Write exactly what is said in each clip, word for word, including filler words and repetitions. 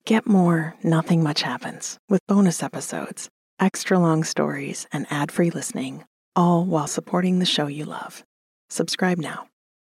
Get more Nothing Much Happens with bonus episodes, extra long stories, and ad-free listening, all while supporting the show you love. Subscribe now.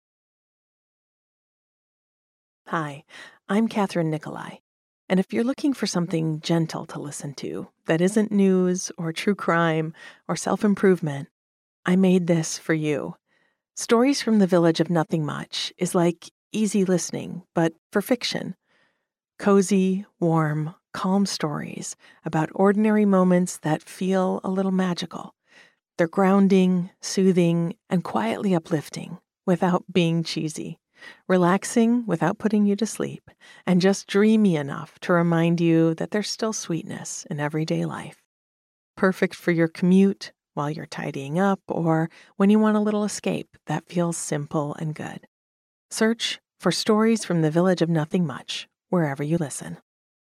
Hi, I'm Catherine Nicolai, and if you're looking for something gentle to listen to that isn't news or true crime or self-improvement, I made this for you. Stories from the Village of Nothing Much is like easy listening, but for fiction. Cozy, warm, calm stories about ordinary moments that feel a little magical. They're grounding, soothing, and quietly uplifting without being cheesy. Relaxing without putting you to sleep, and just dreamy enough to remind you that there's still sweetness in everyday life. Perfect for your commute, while you're tidying up, or when you want a little escape that feels simple and good. Search for Stories from the Village of Nothing Much wherever you listen.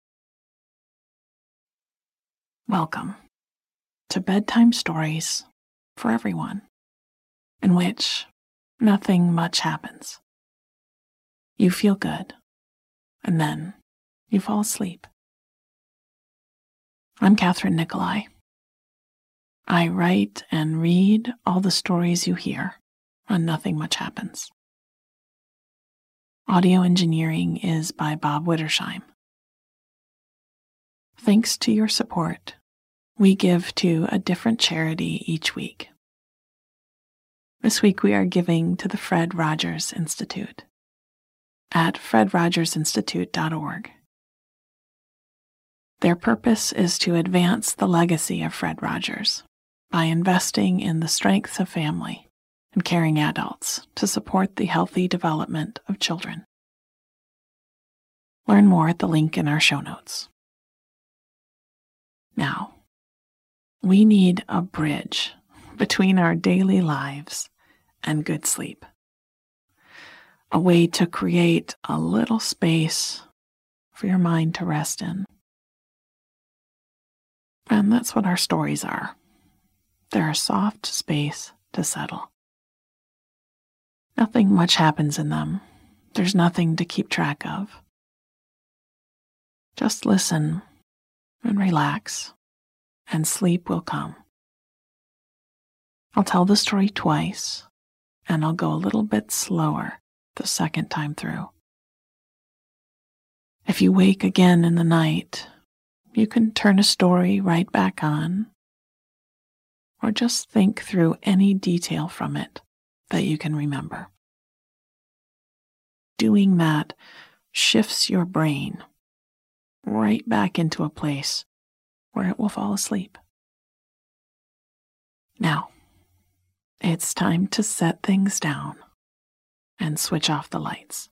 Welcome to Bedtime Stories for Everyone, in which nothing much happens. You feel good, and then you fall asleep. I'm Catherine Nicolai. I write and read all the stories you hear on Nothing Much Happens. Audio engineering is by Bob Wittersheim. Thanks to your support, we give to a different charity each week. This week we are giving to the Fred Rogers Institute at fred rogers institute dot org. Their purpose is to advance the legacy of Fred Rogers by investing in the strengths of family and caring adults to support the healthy development of children. Learn more at the link in our show notes. Now, we need a bridge between our daily lives and good sleep. A way to create a little space for your mind to rest in. And that's what our stories are. They're a soft space to settle. Nothing much happens in them. There's nothing to keep track of. Just listen and relax, and sleep will come. I'll tell the story twice, and I'll go a little bit slower the second time through. If you wake again in the night, you can turn a story right back on, or just think through any detail from it that you can remember. Doing that shifts your brain right back into a place where it will fall asleep. Now, it's time to set things down and switch off the lights.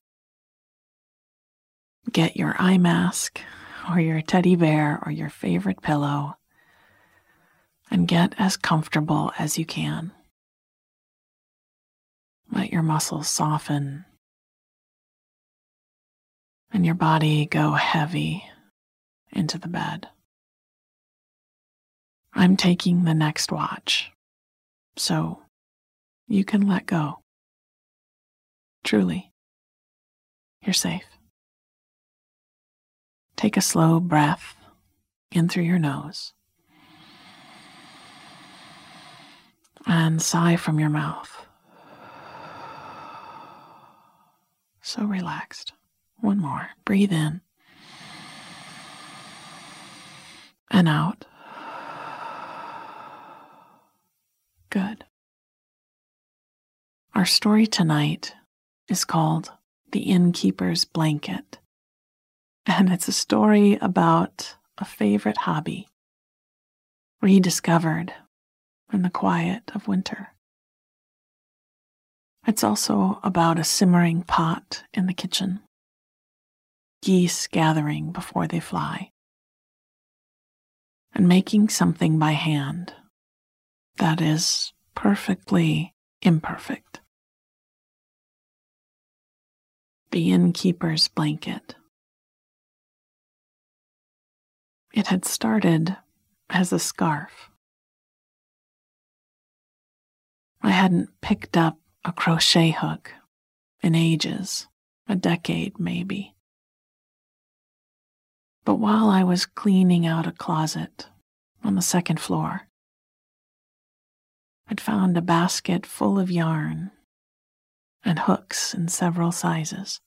Get your eye mask or your teddy bear or your favorite pillow and get as comfortable as you can. Let your muscles soften and your body go heavy into the bed. I'm taking the next watch, so you can let go. Truly, you're safe. Take a slow breath in through your nose and sigh from your mouth. So relaxed. One more. Breathe in and out. Good. Our story tonight is called The Innkeeper's Blanket, and it's a story about a favorite hobby, rediscovered in the quiet of winter. It's also about a simmering pot in the kitchen, geese gathering before they fly, and making something by hand that is perfectly imperfect. The Innkeeper's Blanket. It had started as a scarf. I hadn't picked up a crochet hook in ages, a decade maybe. But while I was cleaning out a closet on the second floor, I'd found a basket full of yarn and hooks in several sizes.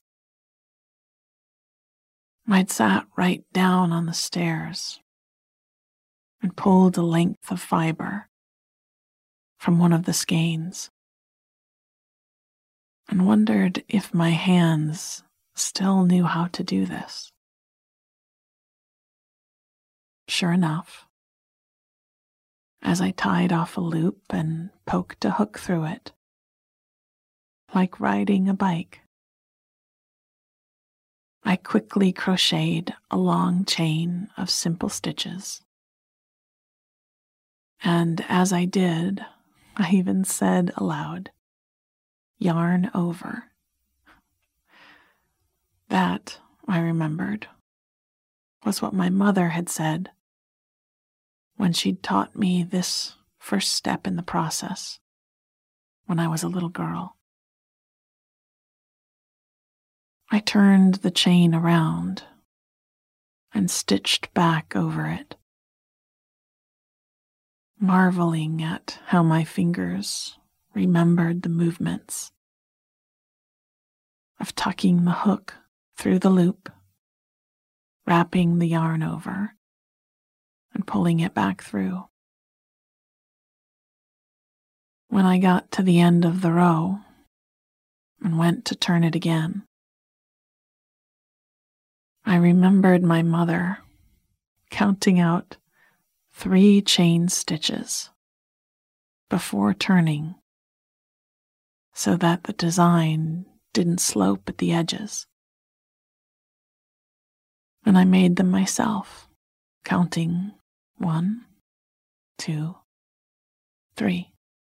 I'd sat right down on the stairs and pulled a length of fiber from one of the skeins and wondered if my hands still knew how to do this. Sure enough, as I tied off a loop and poked a hook through it, like riding a bike, I quickly crocheted a long chain of simple stitches. And as I did, I even said aloud, "Yarn over." That, I remembered, was what my mother had said when she'd taught me this first step in the process when I was a little girl. I turned the chain around and stitched back over it, marveling at how my fingers remembered the movements of tucking the hook through the loop, wrapping the yarn over, and pulling it back through. When I got to the end of the row and went to turn it again, I remembered my mother counting out three chain stitches before turning so that the design didn't slope at the edges. And I made them myself, counting one, two, three.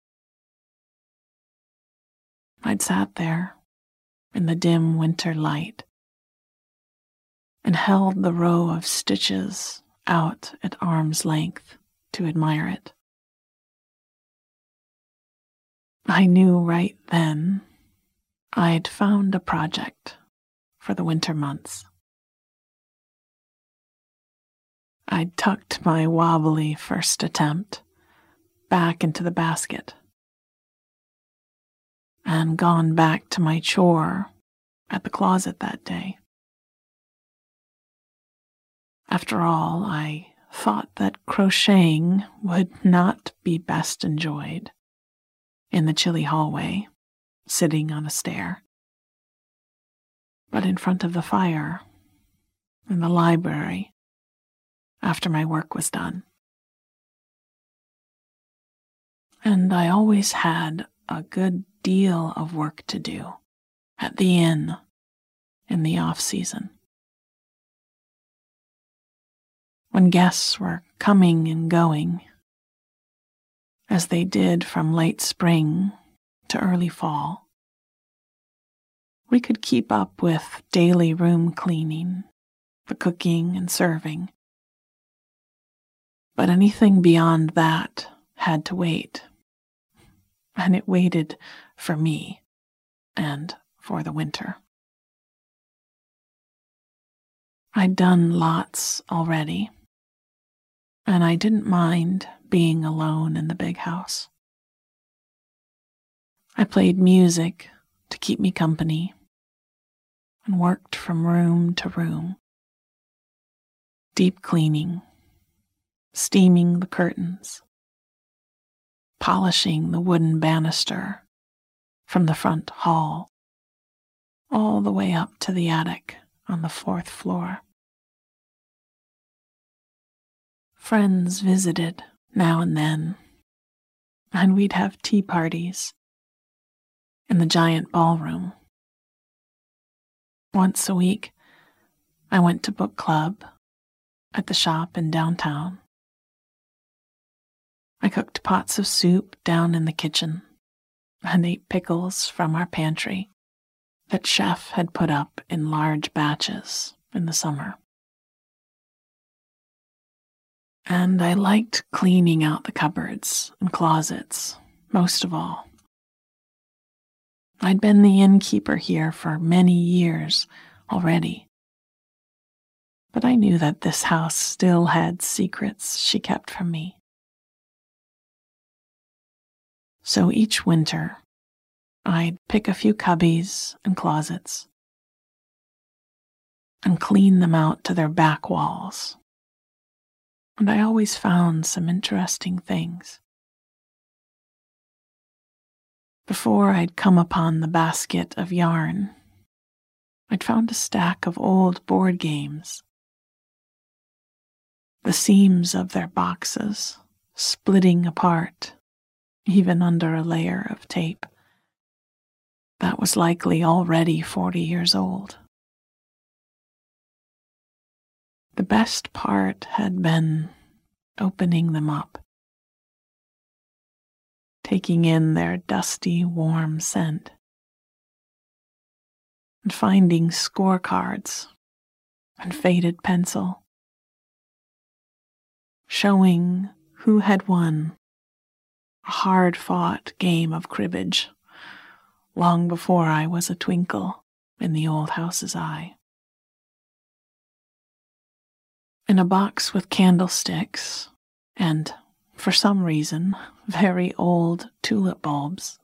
I'd sat there in the dim winter light and held the row of stitches out at arm's length to admire it. I knew right then I'd found a project for the winter months. I'd tucked my wobbly first attempt back into the basket and gone back to my chore at the closet that day. After all, I thought that crocheting would not be best enjoyed in the chilly hallway, sitting on a stair, but in front of the fire in the library after my work was done. And I always had a good deal of work to do at the inn in the off-season, when guests were coming and going, as they did from late spring to early fall. We could keep up with daily room cleaning, the cooking and serving, but anything beyond that had to wait, and it waited for me and for the winter. I'd done lots already, and I didn't mind being alone in the big house. I played music to keep me company and worked from room to room, deep cleaning, steaming the curtains, polishing the wooden banister from the front hall all the way up to the attic on the fourth floor. Friends visited now and then, and we'd have tea parties in the giant ballroom. Once a week, I went to book club at the shop in downtown. I cooked pots of soup down in the kitchen and ate pickles from our pantry that Chef had put up in large batches in the summer. And I liked cleaning out the cupboards and closets most of all. I'd been the innkeeper here for many years already, but But I knew that this house still had secrets she kept from me. So each winter, I'd pick a few cubbies and closets and clean them out to their back walls. And I always found some interesting things. Before I'd come upon the basket of yarn, I'd found a stack of old board games. The seams of their boxes splitting apart, even under a layer of tape that was likely already forty years old. The best part had been opening them up, taking in their dusty, warm scent, and finding scorecards and faded pencil, showing who had won a hard-fought game of cribbage long before I was a twinkle in the old house's eye. In a box with candlesticks and, for some reason, very old tulip bulbs,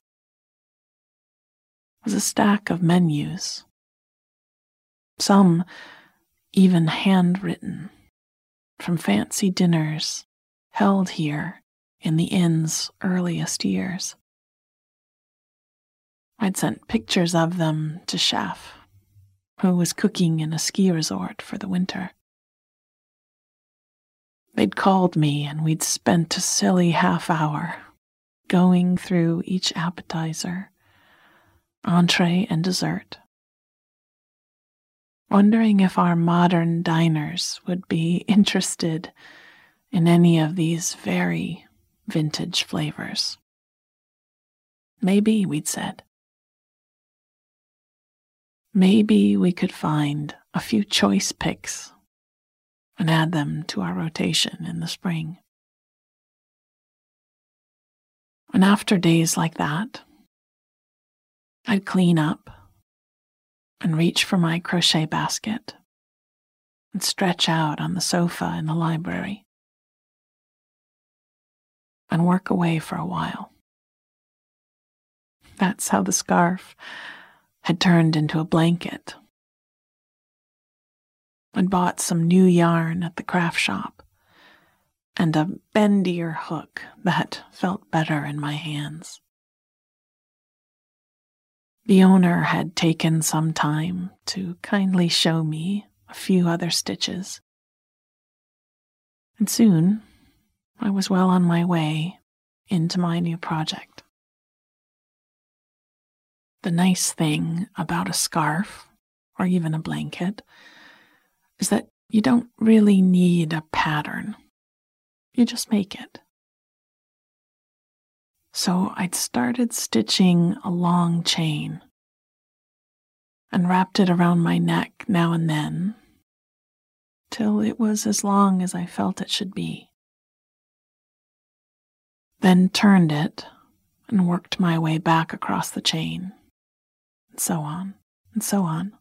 was a stack of menus, some even handwritten, from fancy dinners held here in the inn's earliest years. I'd sent pictures of them to Chef, who was cooking in a ski resort for the winter. They'd called me and we'd spent a silly half hour going through each appetizer, entree and dessert, wondering if our modern diners would be interested in any of these very vintage flavors. Maybe, we'd said. Maybe we could find a few choice picks and add them to our rotation in the spring. And after days like that, I'd clean up and reach for my crochet basket and stretch out on the sofa in the library and work away for a while. That's how the scarf had turned into a blanket. I'd bought some new yarn at the craft shop and a bendier hook that felt better in my hands. The owner had taken some time to kindly show me a few other stitches, and soon I was well on my way into my new project. The nice thing about a scarf, or even a blanket, is that you don't really need a pattern. You just make it. So I'd started stitching a long chain and wrapped it around my neck now and then till it was as long as I felt it should be. Then turned it and worked my way back across the chain, and so on and so on.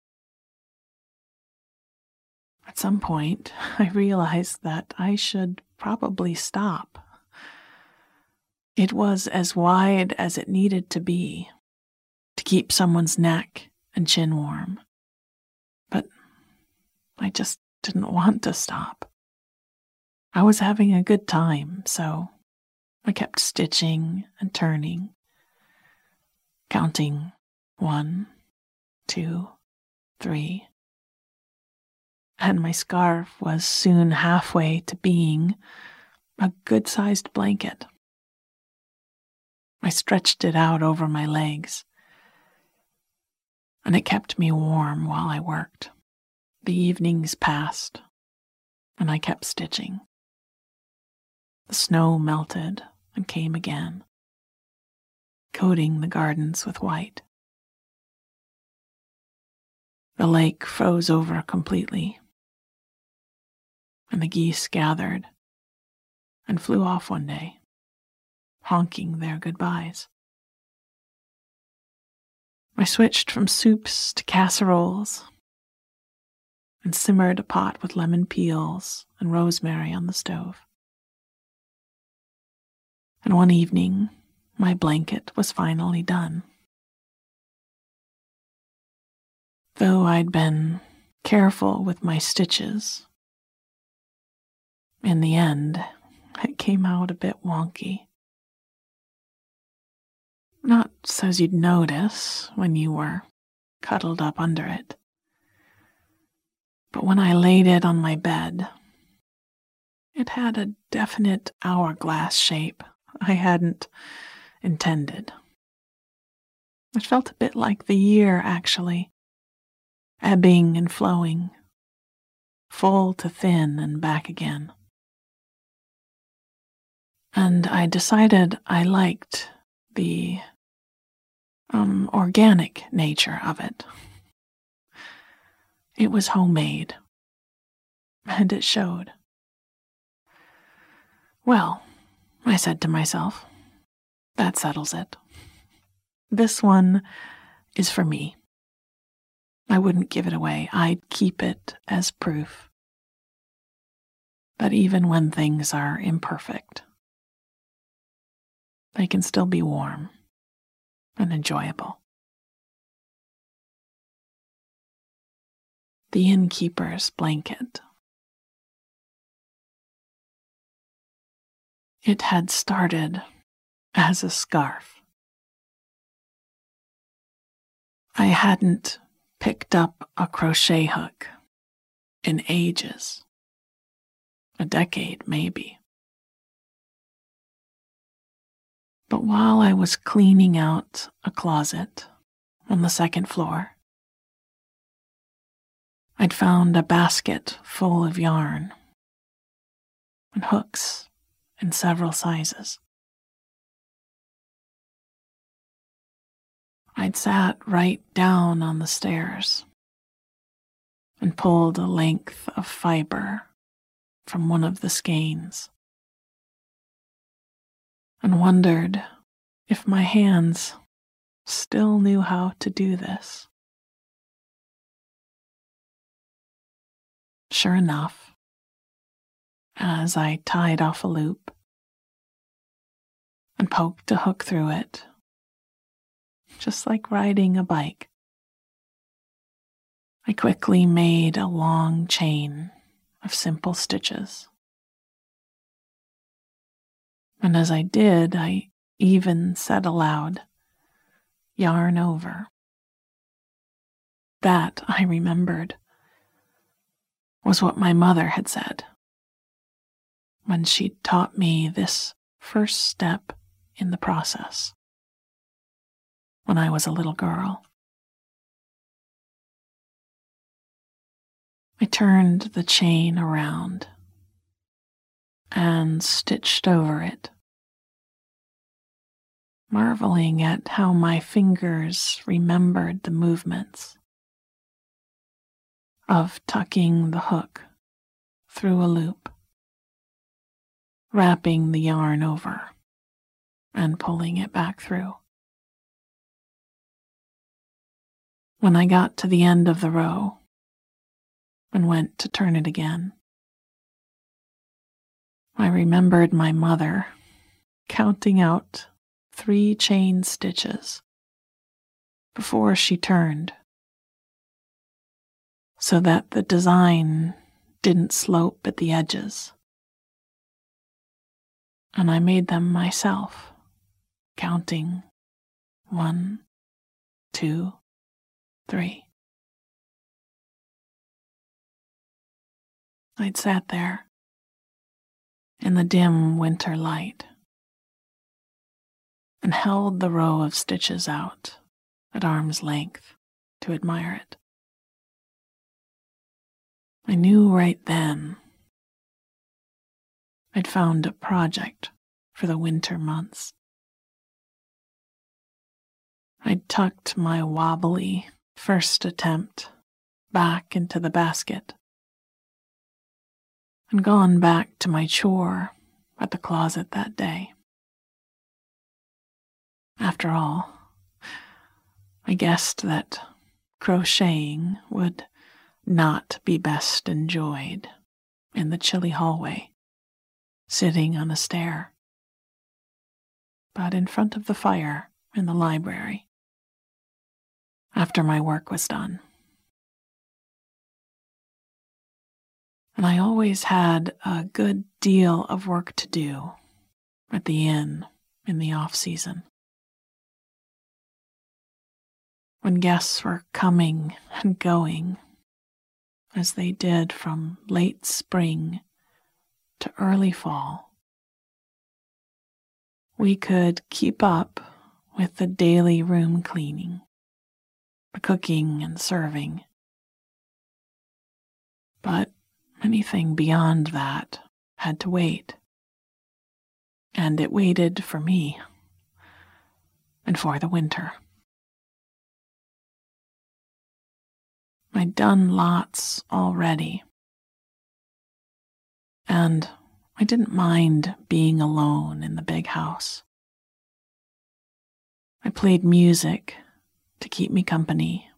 At some point, I realized that I should probably stop. It was as wide as it needed to be to keep someone's neck and chin warm. But I just didn't want to stop. I was having a good time, so I kept stitching and turning, counting one, two, three. And my scarf was soon halfway to being a good-sized blanket. I stretched it out over my legs, and it kept me warm while I worked. The evenings passed, and I kept stitching. The snow melted and came again, coating the gardens with white. The lake froze over completely, and the geese gathered and flew off one day, honking their goodbyes. I switched from soups to casseroles and simmered a pot with lemon peels and rosemary on the stove. And one evening, my blanket was finally done. Though I'd been careful with my stitches, in the end, it came out a bit wonky. Not so's you'd notice when you were cuddled up under it, but when I laid it on my bed, it had a definite hourglass shape I hadn't intended. It felt a bit like the year, actually, ebbing and flowing, full to thin and back again. And I decided I liked the um, organic nature of it. It was homemade, and it showed. Well, I said to myself, that settles it. This one is for me. I wouldn't give it away. I'd keep it as proof that even when things are imperfect, they can still be warm and enjoyable. The innkeeper's blanket. It had started as a scarf. I hadn't picked up a crochet hook in ages, a decade maybe. But while I was cleaning out a closet on the second floor, I'd found a basket full of yarn and hooks in several sizes. I'd sat right down on the stairs and pulled a length of fiber from one of the skeins and wondered if my hands still knew how to do this. Sure enough, as I tied off a loop and poked a hook through it, just like riding a bike, I quickly made a long chain of simple stitches. And as I did, I even said aloud, "Yarn over." That, I remembered, was what my mother had said when she'd taught me this first step in the process when I was a little girl. I turned the chain around and stitched over it, marveling at how my fingers remembered the movements of tucking the hook through a loop, wrapping the yarn over, and pulling it back through. When I got to the end of the row and went to turn it again, I remembered my mother counting out three chain stitches before she turned, so that the design didn't slope at the edges. And I made them myself, counting one, two, three. I'd sat there in the dim winter light and held the row of stitches out at arm's length to admire it. I knew right then I'd found a project for the winter months. I'd tucked my wobbly first attempt back into the basket and gone back to my chore at the closet that day. After all, I guessed that crocheting would not be best enjoyed in the chilly hallway, sitting on a stair, but in front of the fire in the library after my work was done. And I always had a good deal of work to do at the inn in the off-season, when guests were coming and going, as they did from late spring to early fall. We could keep up with the daily room cleaning, the cooking and serving, but anything beyond that had to wait. And it waited for me and for the winter. I'd done lots already, and I didn't mind being alone in the big house. I played music to keep me company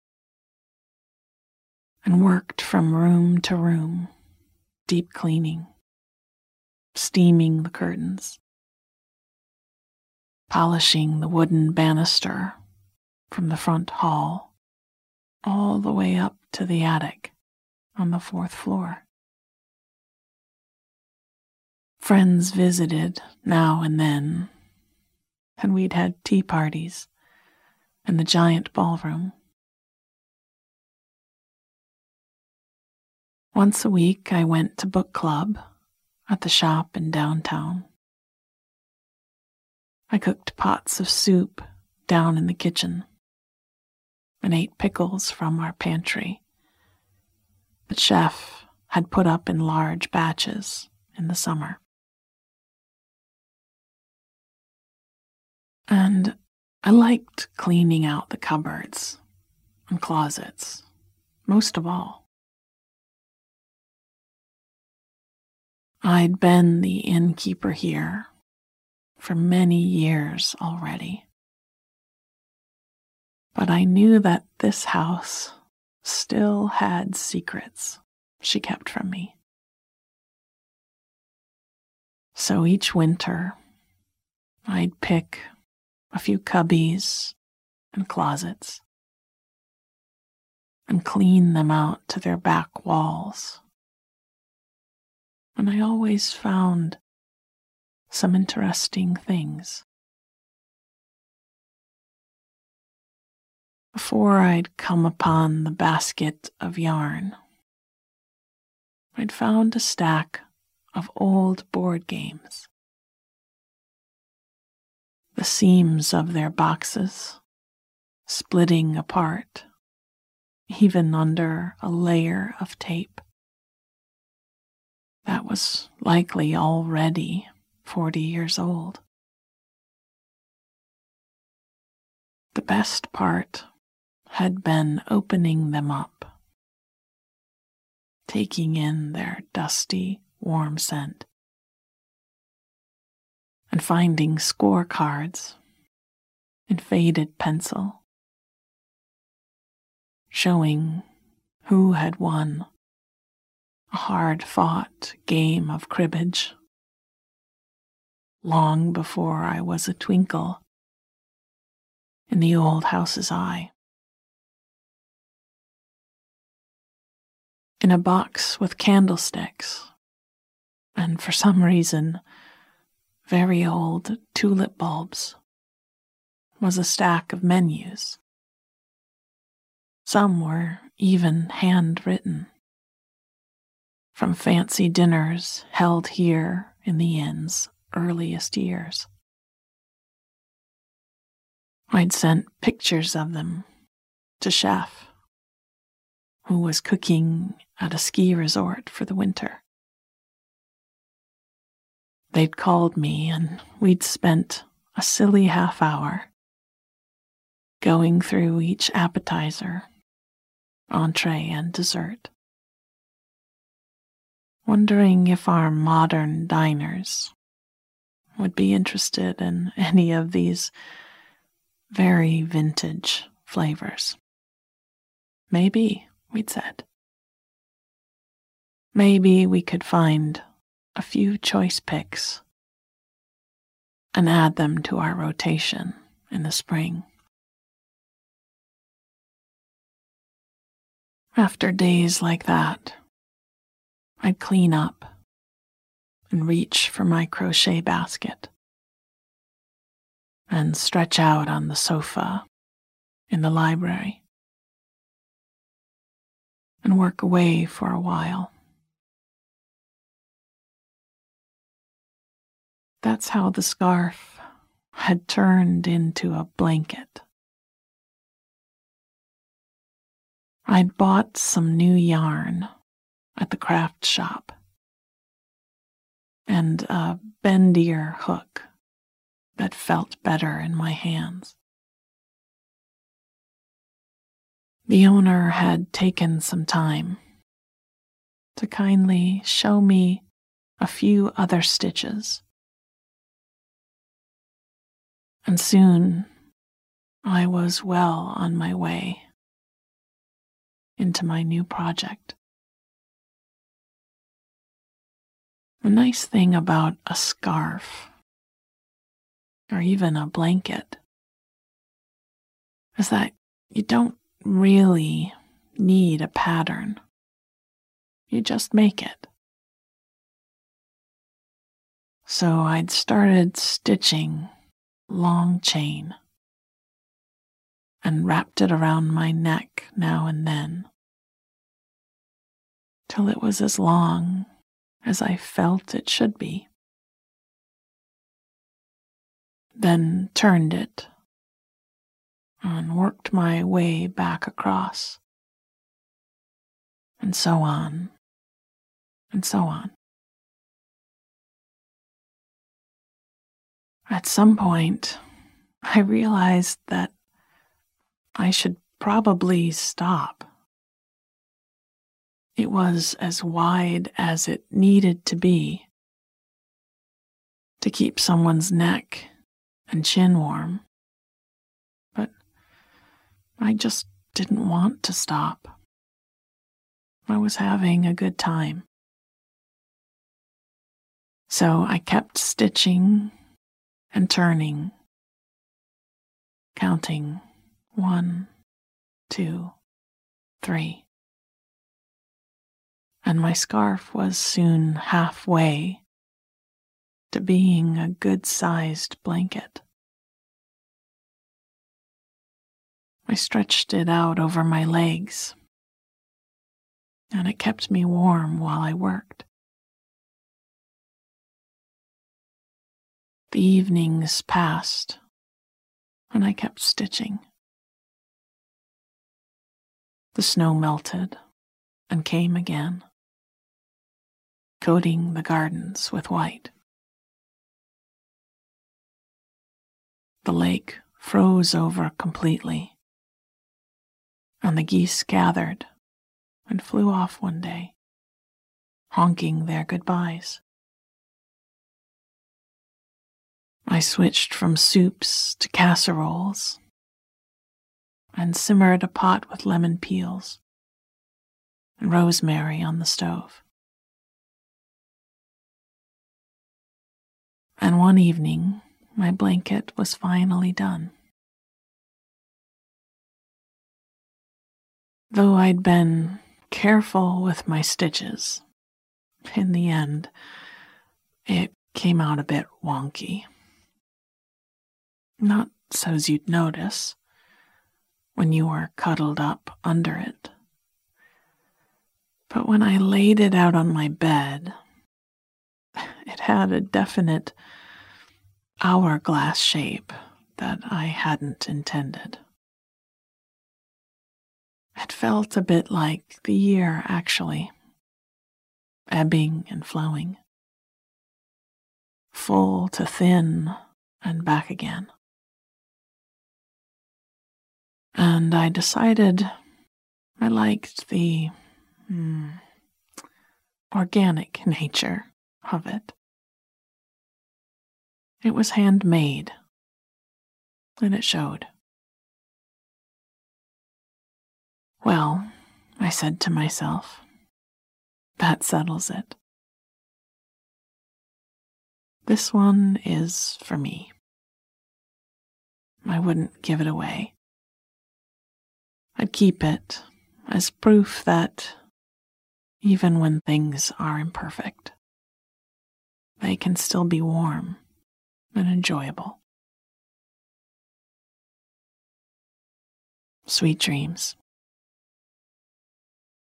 and worked from room to room, deep cleaning, steaming the curtains, polishing the wooden banister from the front hall all the way up to the attic on the fourth floor. Friends visited now and then, and we'd had tea parties in the giant ballroom. Once a week I went to book club at the shop in downtown. I cooked pots of soup down in the kitchen and ate pickles from our pantry that Chef had put up in large batches in the summer. And I liked cleaning out the cupboards and closets, most of all. I'd been the innkeeper here for many years already, but I knew that this house still had secrets she kept from me. So each winter, I'd pick a few cubbies and closets and clean them out to their back walls. And I always found some interesting things. Before I'd come upon the basket of yarn, I'd found a stack of old board games. The seams of their boxes splitting apart, even under a layer of tape that was likely already forty years old. The best part had been opening them up, taking in their dusty, warm scent, and finding scorecards in faded pencil, showing who had won a hard-fought game of cribbage long before I was a twinkle in the old house's eye. In a box with candlesticks, and for some reason, very old tulip bulbs, was a stack of menus. Some were even handwritten, from fancy dinners held here in the inn's earliest years. I'd sent pictures of them to Chef, who was cooking at a ski resort for the winter. They'd called me, and we'd spent a silly half hour going through each appetizer, entree, and dessert, wondering if our modern diners would be interested in any of these very vintage flavors. Maybe, we'd said. maybe we could find a few choice picks and add them to our rotation in the spring. After days like that, I'd clean up and reach for my crochet basket and stretch out on the sofa in the library and work away for a while. That's how the scarf had turned into a blanket. I'd bought some new yarn at the craft shop and a bendier hook that felt better in my hands. The owner had taken some time to kindly show me a few other stitches, and soon I was well on my way into my new project. The nice thing about a scarf, or even a blanket, is that you don't really need a pattern. You just make it. So I'd started stitching long chain and wrapped it around my neck now and then, till it was as long as I felt it should be. Then turned it and worked my way back across, and so on, and so on. At some point, I realized that I should probably stop. It was as wide as it needed to be to keep someone's neck and chin warm, but I just didn't want to stop. I was having a good time. So I kept stitching and turning, counting one, two, three. And my scarf was soon halfway to being a good-sized blanket. I stretched it out over my legs, and it kept me warm while I worked. The evenings passed, and I kept stitching. The snow melted and came again, coating the gardens with white. The lake froze over completely, and the geese gathered and flew off one day, honking their goodbyes. I switched from soups to casseroles and simmered a pot with lemon peels and rosemary on the stove. And one evening, my blanket was finally done. Though I'd been careful with my stitches, in the end, it came out a bit wonky. Not so's you'd notice when you were cuddled up under it. But when I laid it out on my bed, it had a definite hourglass shape that I hadn't intended. It felt a bit like the year, actually, ebbing and flowing, full to thin and back again. And I decided I liked the hmm, organic nature of it. It was handmade, and it showed. Well, I said to myself, That settles it. This one is for me. I wouldn't give it away. I'd keep it as proof that even when things are imperfect, they can still be warm and enjoyable. Sweet dreams.